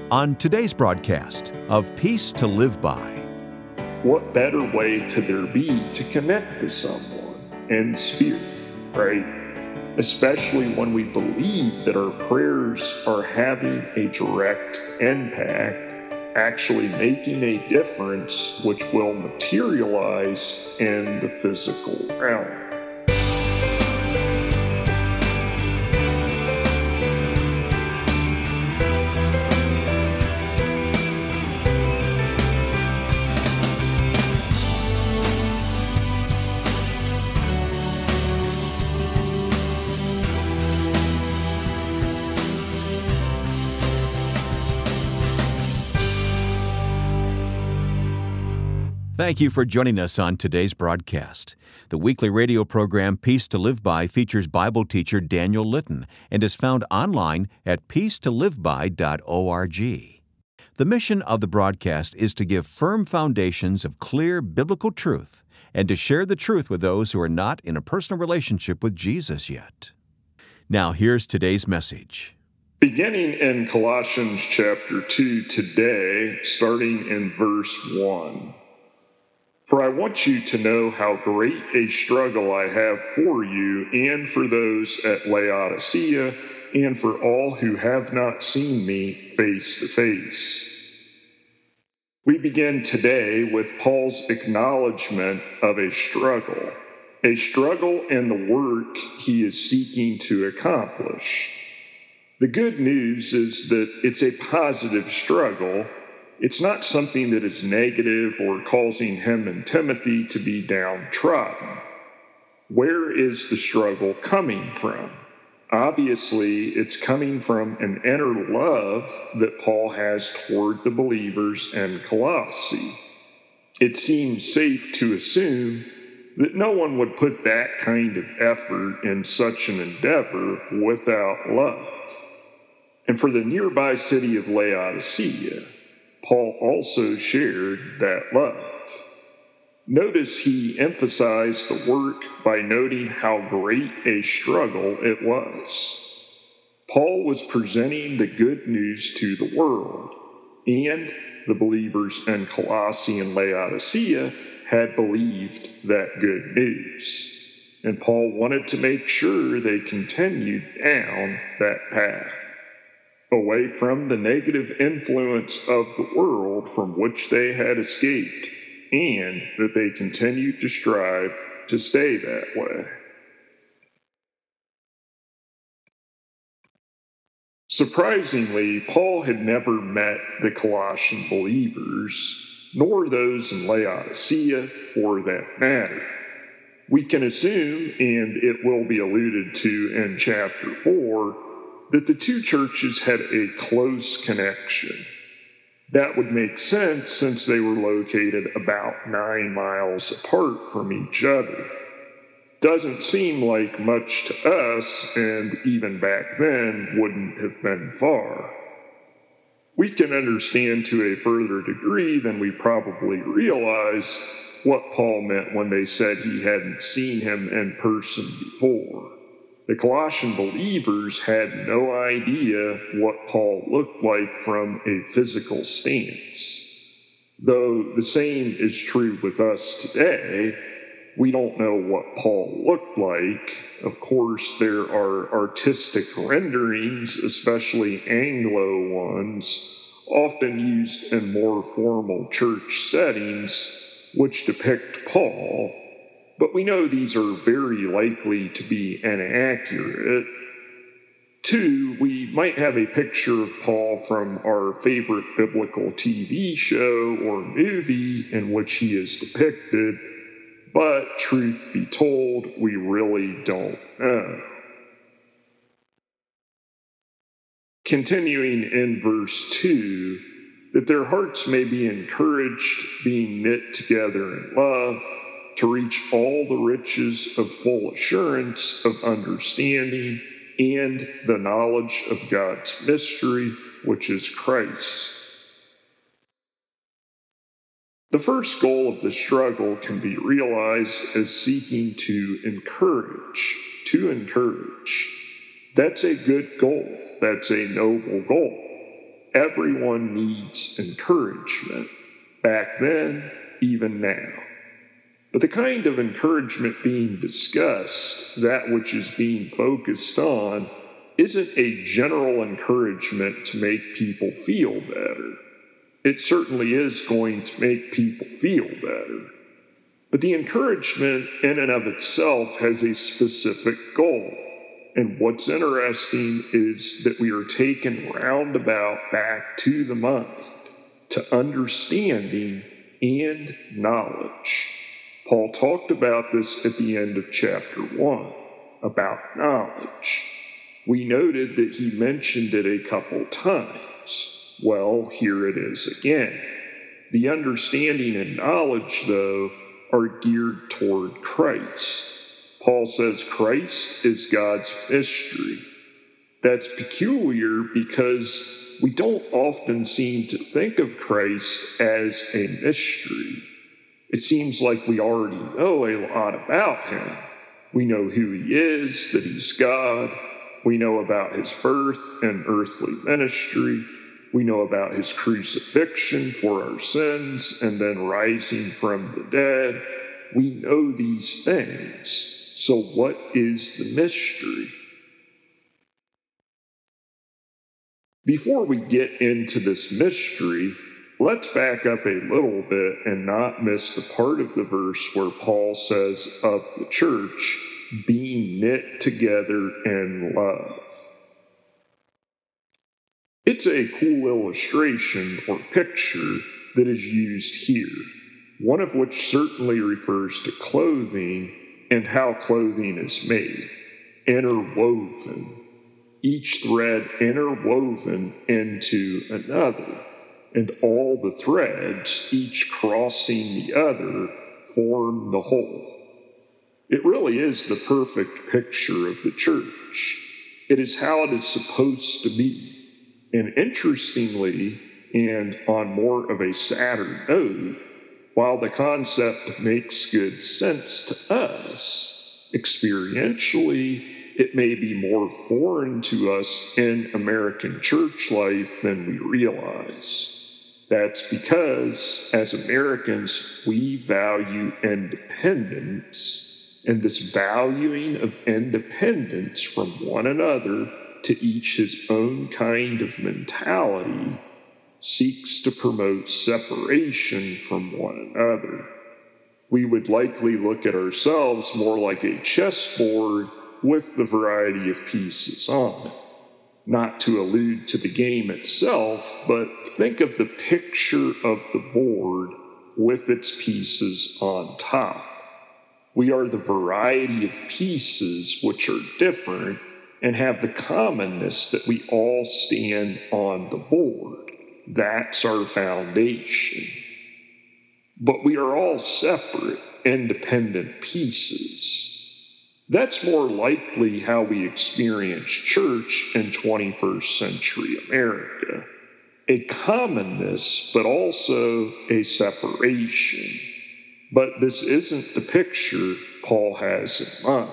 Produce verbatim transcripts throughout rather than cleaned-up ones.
On today's broadcast of Peace to Live By. What better way could there be to connect to someone in spirit, right? Especially when we believe that our prayers are having a direct impact, actually making a difference which will materialize in the physical realm. Thank you for joining us on today's broadcast. The weekly radio program Peace to Live By features Bible teacher Daniel Litton and is found online at peace to live by dot org. The mission of the broadcast is to give firm foundations of clear biblical truth and to share the truth with those who are not in a personal relationship with Jesus yet. Now here's today's message. Beginning in Colossians chapter two today, starting in verse one. For I want you to know how great a struggle I have for you and for those at Laodicea and for all who have not seen me face to face. We begin today with Paul's acknowledgement of a struggle, a struggle in the work he is seeking to accomplish. The good news is that it's a positive struggle. It's not something that is negative or causing him and Timothy to be downtrodden. Where is the struggle coming from? Obviously, it's coming from an inner love that Paul has toward the believers in Colossae. It seems safe to assume that no one would put that kind of effort in such an endeavor without love. And for the nearby city of Laodicea, Paul also shared that love. Notice he emphasized the work by noting how great a struggle it was. Paul was presenting the good news to the world, and the believers in Colossae and Laodicea had believed that good news. And Paul wanted to make sure they continued down that path, away from the negative influence of the world from which they had escaped, and that they continued to strive to stay that way. Surprisingly, Paul had never met the Colossian believers, nor those in Laodicea for that matter. We can assume, and it will be alluded to in chapter four, that the two churches had a close connection. That would make sense since they were located about nine miles apart from each other. Doesn't seem like much to us, and even back then wouldn't have been far. We can understand to a further degree than we probably realize what Paul meant when they said he hadn't seen him in person before. The Colossian believers had no idea what Paul looked like from a physical stance. Though the same is true with us today, we don't know what Paul looked like. Of course, there are artistic renderings, especially Anglo ones, often used in more formal church settings, which depict Paul. But we know these are very likely to be inaccurate. Two, we might have a picture of Paul from our favorite biblical T V show or movie in which he is depicted, but truth be told, we really don't know. Continuing in verse two, that their hearts may be encouraged, being knit together in love, to reach all the riches of full assurance of understanding and the knowledge of God's mystery, which is Christ. The first goal of the struggle can be realized as seeking to encourage, to encourage. That's a good goal. That's a noble goal. Everyone needs encouragement, back then, even now. But the kind of encouragement being discussed, that which is being focused on, isn't a general encouragement to make people feel better. It certainly is going to make people feel better. But the encouragement in and of itself has a specific goal. And what's interesting is that we are taken roundabout back to the mind, to understanding and knowledge. Paul talked about this at the end of chapter one, about knowledge. We noted that he mentioned it a couple times. Well, here it is again. The understanding and knowledge, though, are geared toward Christ. Paul says Christ is God's mystery. That's peculiar because we don't often seem to think of Christ as a mystery. It seems like we already know a lot about him. We know who he is, that he's God. We know about his birth and earthly ministry. We know about his crucifixion for our sins and then rising from the dead. We know these things. So what is the mystery? Before we get into this mystery, let's back up a little bit and not miss the part of the verse where Paul says of the church being knit together in love. It's a cool illustration or picture that is used here, one of which certainly refers to clothing and how clothing is made, interwoven, each thread interwoven into another, and all the threads, each crossing the other, form the whole. It really is the perfect picture of the church. It is how it is supposed to be. And interestingly, and on more of a sadder note, while the concept makes good sense to us, experientially, it may be more foreign to us in American church life than we realize. That's because, as Americans, we value independence, and this valuing of independence from one another to each his own kind of mentality seeks to promote separation from one another. We would likely look at ourselves more like a chessboard with the variety of pieces on it. Not to allude to the game itself, but think of the picture of the board with its pieces on top. We are the variety of pieces which are different and have the commonness that we all stand on the board. That's our foundation. But we are all separate, independent pieces. That's more likely how we experience church in twenty-first century America. A commonness, but also a separation. But this isn't the picture Paul has in mind.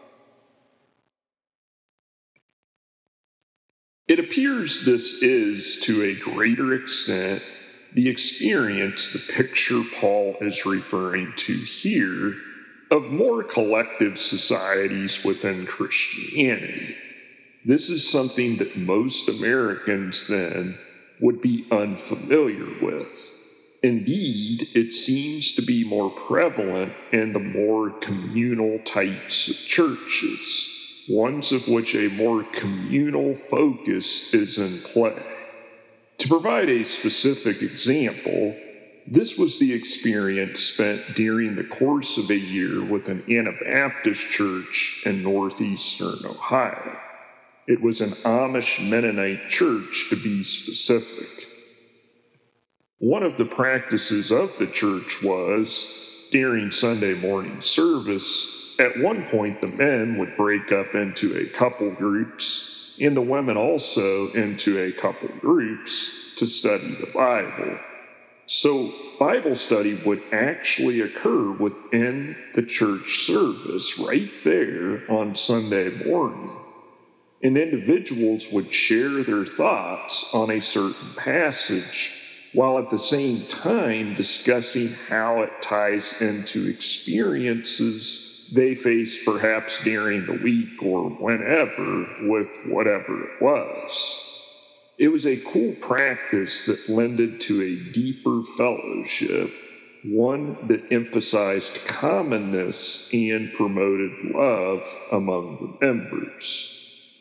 It appears this is, to a greater extent, the experience the picture Paul is referring to here of more collective societies within Christianity. This is something that most Americans then would be unfamiliar with. Indeed, it seems to be more prevalent in the more communal types of churches, ones of which a more communal focus is in play. To provide a specific example, this was the experience spent during the course of a year with an Anabaptist church in northeastern Ohio. It was an Amish Mennonite church, to be specific. One of the practices of the church was, during Sunday morning service, at one point the men would break up into a couple groups, and the women also into a couple groups to study the Bible. So Bible study would actually occur within the church service right there on Sunday morning. and individuals would share their thoughts on a certain passage, while at the same time discussing how it ties into experiences they faced perhaps during the week or whenever with whatever it was. It was a cool practice that lended to a deeper fellowship, one that emphasized commonness and promoted love among the members.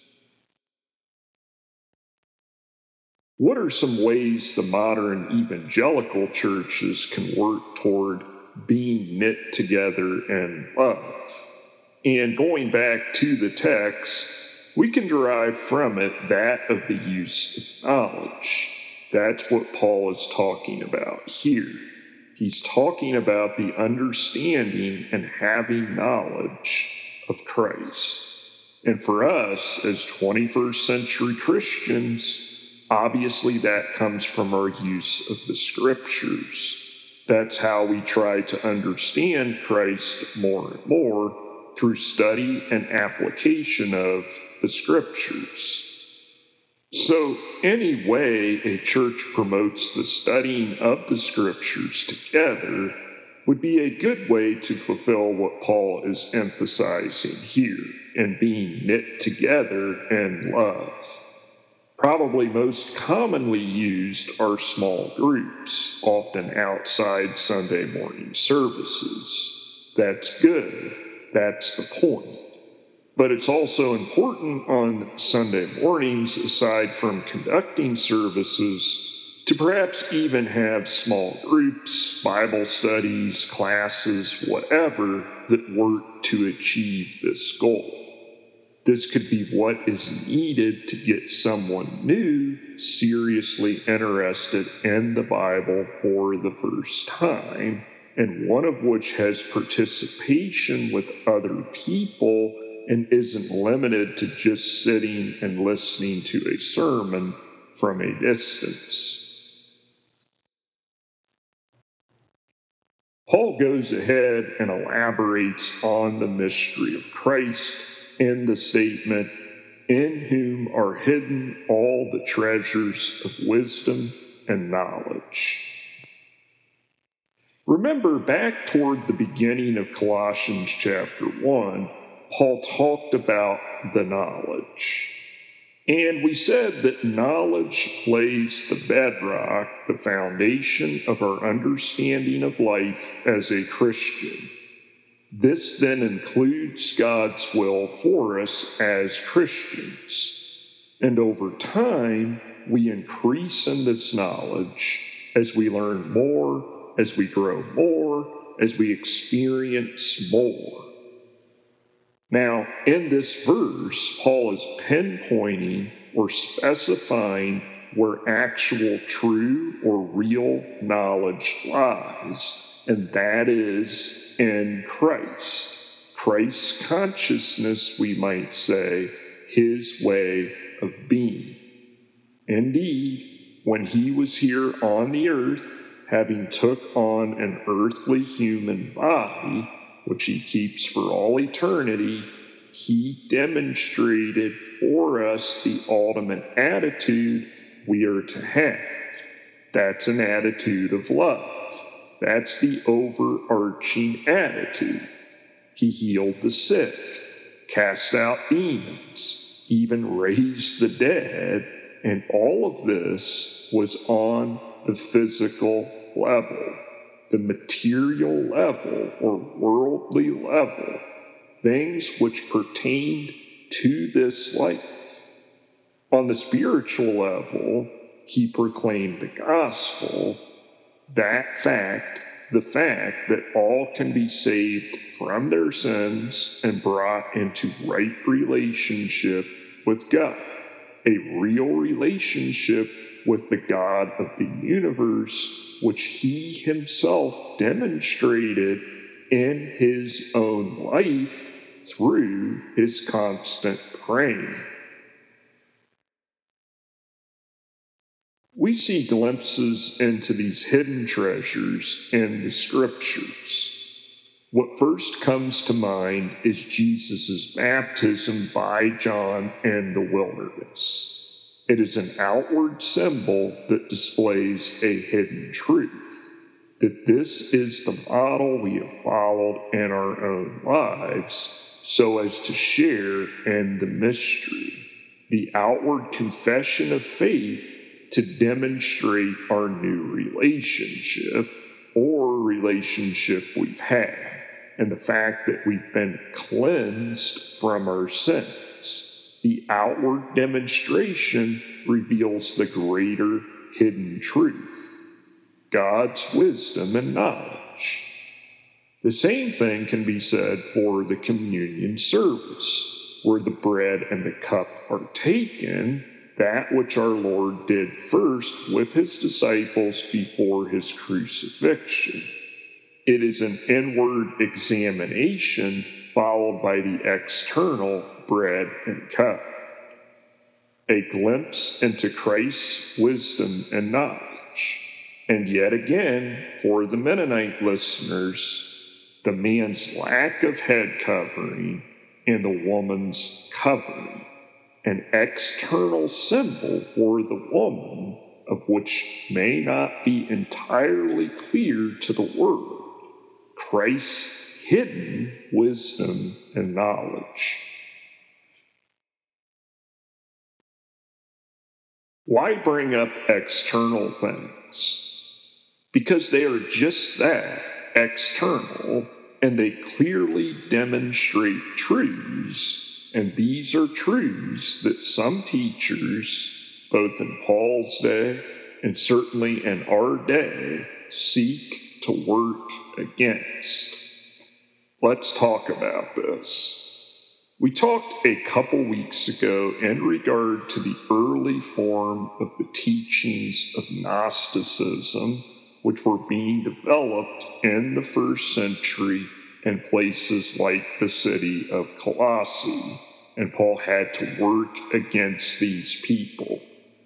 What are some ways the modern evangelical churches can work toward being knit together in love? And going back to the text, we can derive from it that of the use of knowledge. That's what Paul is talking about here. He's talking about the understanding and having knowledge of Christ. And for us as twenty-first century Christians, obviously that comes from our use of the Scriptures. That's how we try to understand Christ more and more, through study and application of the Scriptures. So any way a church promotes the studying of the Scriptures together would be a good way to fulfill what Paul is emphasizing here in being knit together in love. Probably most commonly used are small groups, often outside Sunday morning services. That's good. That's the point. But it's also important on Sunday mornings, aside from conducting services, to perhaps even have small groups, Bible studies, classes, whatever, that work to achieve this goal. This could be what is needed to get someone new seriously interested in the Bible for the first time, and one of which has participation with other people and isn't limited to just sitting and listening to a sermon from a distance. Paul goes ahead and elaborates on the mystery of Christ in the statement, "In whom are hidden all the treasures of wisdom and knowledge." Remember, back toward the beginning of Colossians chapter one, Paul talked about the knowledge. And we said that knowledge lays the bedrock, the foundation of our understanding of life as a Christian. This then includes God's will for us as Christians. And over time, we increase in this knowledge as we learn more, as we grow more, as we experience more. Now, in this verse, Paul is pinpointing or specifying where actual true or real knowledge lies, and that is in Christ. Christ's consciousness, we might say, his way of being. Indeed, when he was here on the earth, having took on an earthly human body, which he keeps for all eternity, he demonstrated for us the ultimate attitude we are to have. That's an attitude of love. That's the overarching attitude. He healed the sick, cast out demons, even raised the dead, and all of this was on the physical level, the material level or worldly level, things which pertained to this life. On the spiritual level, he proclaimed the gospel, that fact, the fact that all can be saved from their sins and brought into right relationship with God, a real relationship with the God of the universe, which he himself demonstrated in his own life through his constant praying. We see glimpses into these hidden treasures in the Scriptures. What first comes to mind is Jesus' baptism by John in the wilderness. It is an outward symbol that displays a hidden truth, that this is the model we have followed in our own lives so as to share in the mystery, the outward confession of faith to demonstrate our new relationship or relationship we've had, and the fact that we've been cleansed from our sins. The outward demonstration reveals the greater hidden truth, God's wisdom and knowledge. The same thing can be said for the communion service, where the bread and the cup are taken, that which our Lord did first with his disciples before his crucifixion. It is an inward examination followed by the external bread and cup, a glimpse into Christ's wisdom and knowledge. And yet again, for the Mennonite listeners, the man's lack of head covering and the woman's covering, an external symbol for the woman of which may not be entirely clear to the world, Christ's hidden wisdom and knowledge. Why bring up external things? Because they are just that, external, and they clearly demonstrate truths, and these are truths that some teachers, both in Paul's day and certainly in our day, seek to work against. Let's talk about this. We talked a couple weeks ago in regard to the early form of the teachings of Gnosticism, which were being developed in the first century in places like the city of Colossae, and Paul had to work against these people.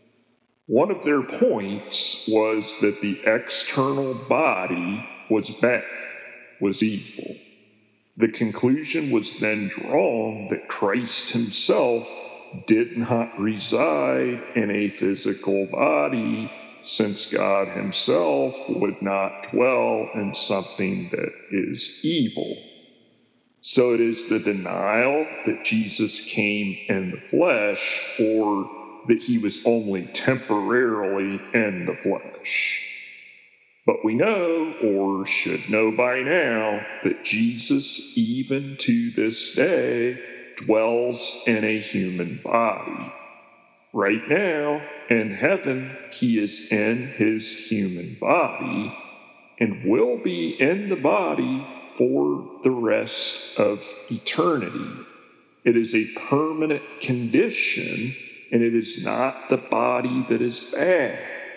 One of their points was that the external body was bad, was evil. The conclusion was then drawn that Christ himself did not reside in a physical body, since God himself would not dwell in something that is evil. So it is the denial that Jesus came in the flesh, or that he was only temporarily in the flesh. But we know, or should know by now, that Jesus, even to this day, dwells in a human body. Right now, in heaven, he is in his human body and will be in the body for the rest of eternity. It is a permanent condition, and it is not the body that is bad.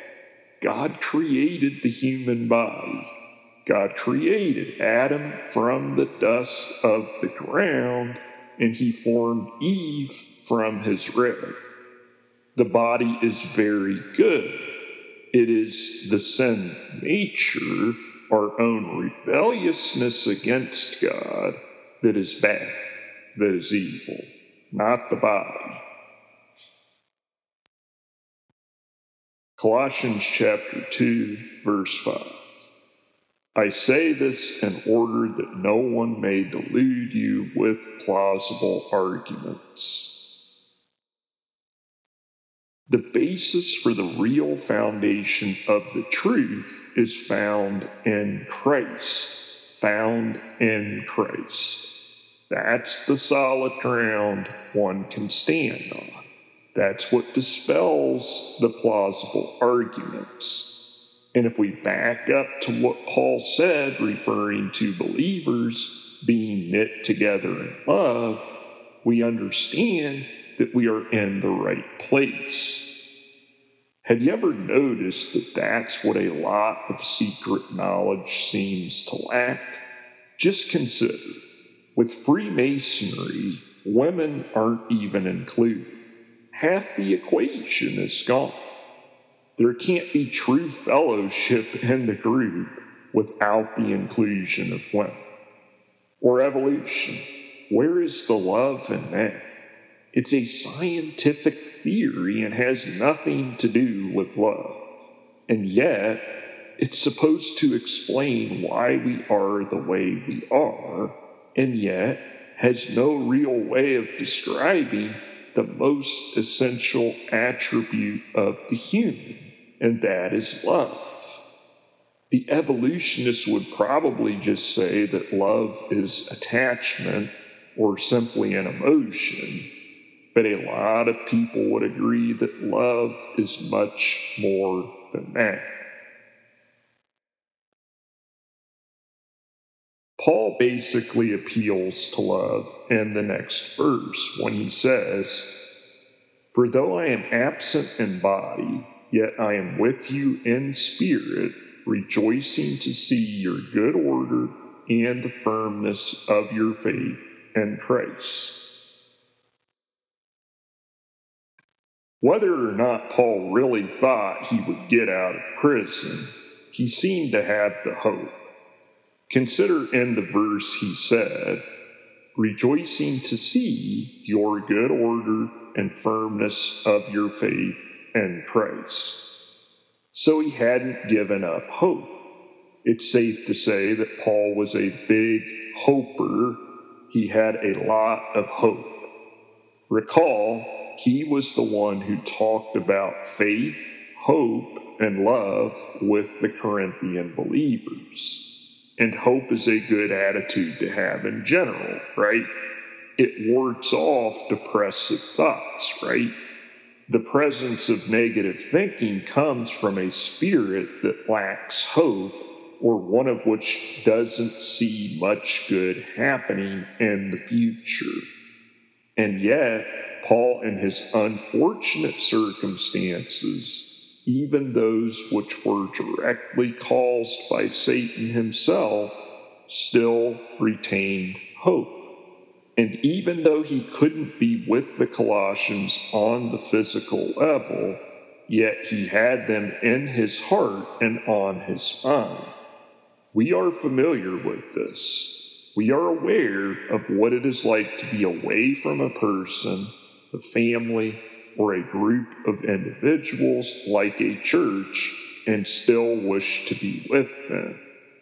God created the human body. God created Adam from the dust of the ground, and he formed Eve from his rib. The body is very good. It is the sin nature, our own rebelliousness against God, that is bad, that is evil, not the body. Colossians chapter two, verse five. I say this in order that no one may delude you with plausible arguments. The basis for the real foundation of the truth is found in Christ, found in Christ. That's the solid ground one can stand on. That's what dispels the plausible arguments. And if we back up to what Paul said, referring to believers being knit together in love, we understand that we are in the right place. Have you ever noticed that that's what a lot of secret knowledge seems to lack? Just consider, with Freemasonry, women aren't even included. Half the equation is gone. There can't be true fellowship in the group without the inclusion of women. Or evolution. Where is the love in that? It's a scientific theory and has nothing to do with love. And yet, it's supposed to explain why we are the way we are, and yet has no real way of describing the most essential attribute of the human, and that is love. The evolutionists would probably just say that love is attachment or simply an emotion, but a lot of people would agree that love is much more than that. Paul basically appeals to love in the next verse when he says, "For though I am absent in body, yet I am with you in spirit, rejoicing to see your good order and the firmness of your faith in Christ." Whether or not Paul really thought he would get out of prison, he seemed to have the hope. Consider in the verse he said, "Rejoicing to see your good order and firmness of your faith in Christ." So he hadn't given up hope. It's safe to say that Paul was a big hoper. He had a lot of hope. Recall, he was the one who talked about faith, hope, and love with the Corinthian believers. And hope is a good attitude to have in general, right? It wards off depressive thoughts, right? The presence of negative thinking comes from a spirit that lacks hope, or one of which doesn't see much good happening in the future. And yet, Paul, in his unfortunate circumstances, even those which were directly caused by Satan himself, still retained hope. And even though he couldn't be with the Colossians on the physical level, yet he had them in his heart and on his mind. We are familiar with this. We are aware of what it is like to be away from a person, a family, or a group of individuals like a church, and still wish to be with them.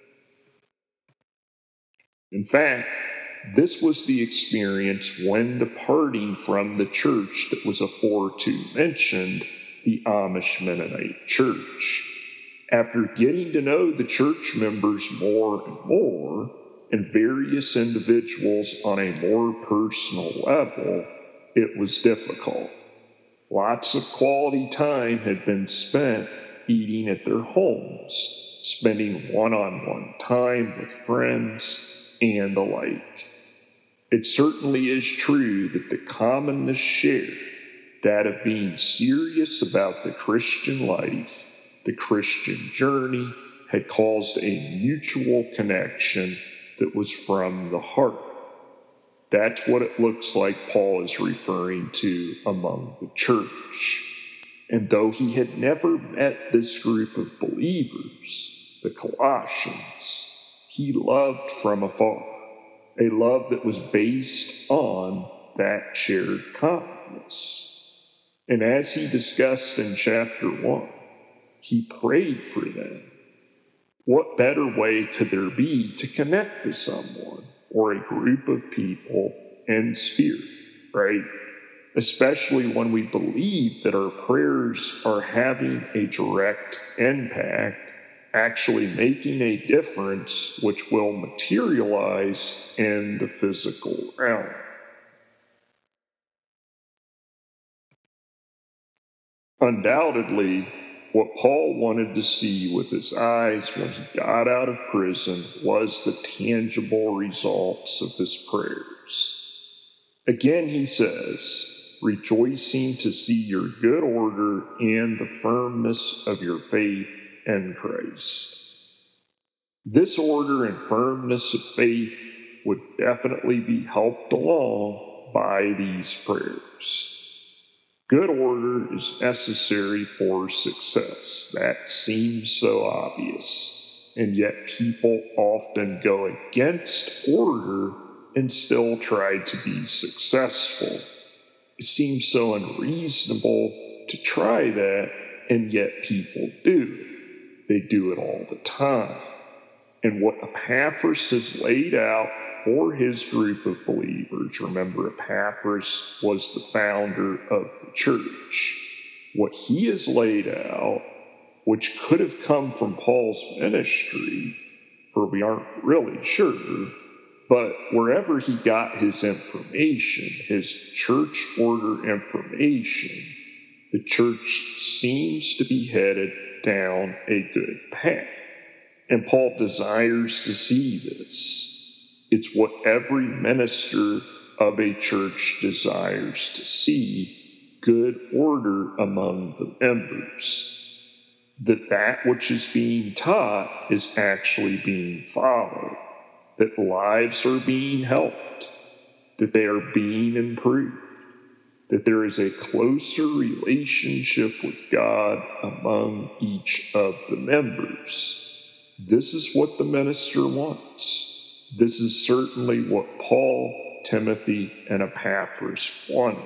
In fact, this was the experience when departing from the church that was aforetime mentioned, the Amish Mennonite Church. After getting to know the church members more and more, and various individuals on a more personal level, it was difficult. Lots of quality time had been spent eating at their homes, spending one-on-one time with friends, and the like. It certainly is true that the commonness shared, that of being serious about the Christian life, the Christian journey, had caused a mutual connection that was from the heart. That's what it looks like Paul is referring to among the church. And though he had never met this group of believers, the Colossians, he loved from afar, a love that was based on that shared commonness. And as he discussed in chapter one, he prayed for them. What better way could there be to connect to someone or a group of people in spirit, right? Especially when we believe that our prayers are having a direct impact, actually making a difference which will materialize in the physical realm. Undoubtedly, what Paul wanted to see with his eyes when he got out of prison was the tangible results of his prayers. Again, he says, "Rejoicing to see your good order and the firmness of your faith in Christ." This order and firmness of faith would definitely be helped along by these prayers. Good order is necessary for success. That seems so obvious. and yet people often go against order and still try to be successful. It seems so unreasonable to try that, and yet people do it. They do it all the time. And what Epaphras has laid out for his group of believers, remember Epaphras was the founder of the church, what he has laid out, which could have come from Paul's ministry, for we aren't really sure, but wherever he got his information, his church order information, the church seems to be headed down a good path. And Paul desires to see this. It's what every minister of a church desires to see, good order among the members. That that which is being taught is actually being followed, that lives are being helped, that they are being improved, that there is a closer relationship with God among each of the members. This is what the minister wants. This is certainly what Paul, Timothy, and Epaphras wanted.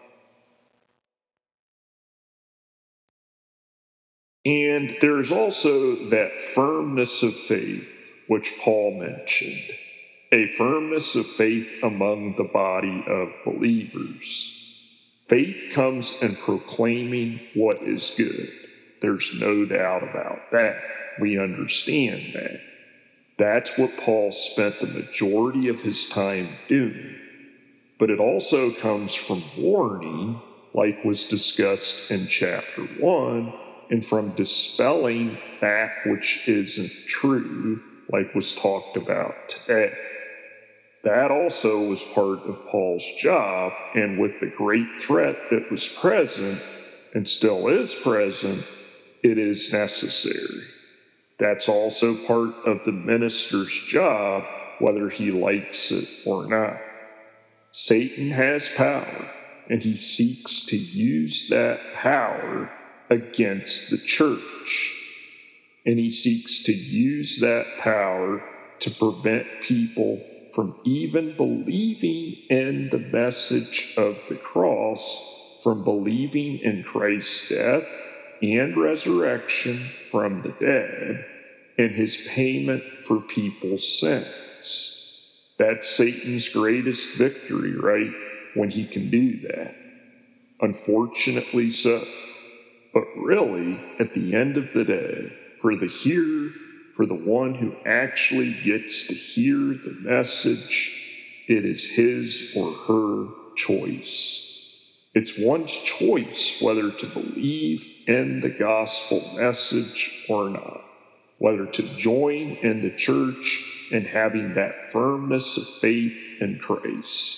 And there's also that firmness of faith, which Paul mentioned, a firmness of faith among the body of believers. Faith comes in proclaiming what is good. There's no doubt about that. We understand that. That's what Paul spent the majority of his time doing. But it also comes from warning, like was discussed in chapter one, and from dispelling that which isn't true, like was talked about today. That also was part of Paul's job, and with the great threat that was present, and still is present, it is necessary. That's also part of the minister's job, whether he likes it or not. Satan has power, and he seeks to use that power against the church. And he seeks to use that power to prevent people from even believing in the message of the cross, from believing in Christ's death and resurrection from the dead, and his payment for people's sins. That's Satan's greatest victory, right? When he can do that. Unfortunately so. But really, at the end of the day, for the hearer, for the one who actually gets to hear the message, it is his or her choice. It's one's choice whether to believe in the gospel message or not, whether to join in the church and having that firmness of faith in Christ.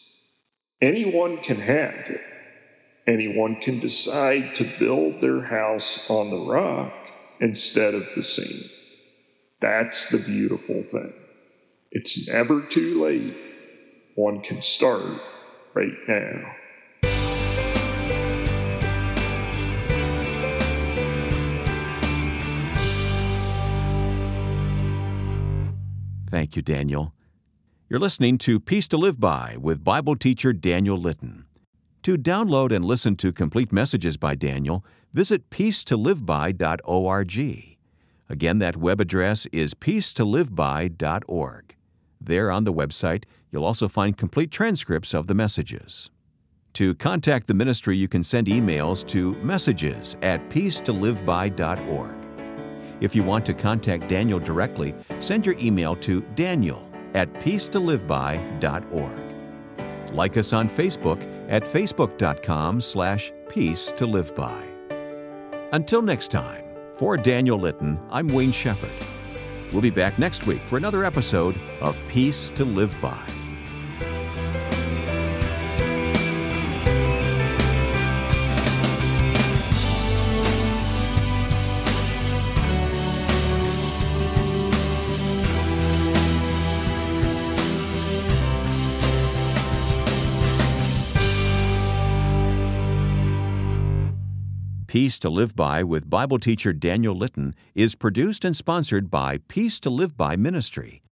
Anyone can have it. Anyone can decide to build their house on the rock instead of the sand. That's the beautiful thing. It's never too late. One can start right now. Thank you, Daniel. You're listening to Peace to Live By with Bible teacher Daniel Litton. To download and listen to complete messages by Daniel, visit peace to live by dot org. Again, that web address is peace to live by dot org. There on the website, you'll also find complete transcripts of the messages. To contact the ministry, you can send emails to messages at peace to live by dot org. If you want to contact Daniel directly, send your email to daniel at peace to live by dot org. Like us on Facebook at facebook.com slash peace to live by. Until next time, for Daniel Litton, I'm Wayne Shepherd. We'll be back next week for another episode of Peace to Live By. Peace to Live By with Bible teacher Daniel Litton is produced and sponsored by Peace to Live By Ministry.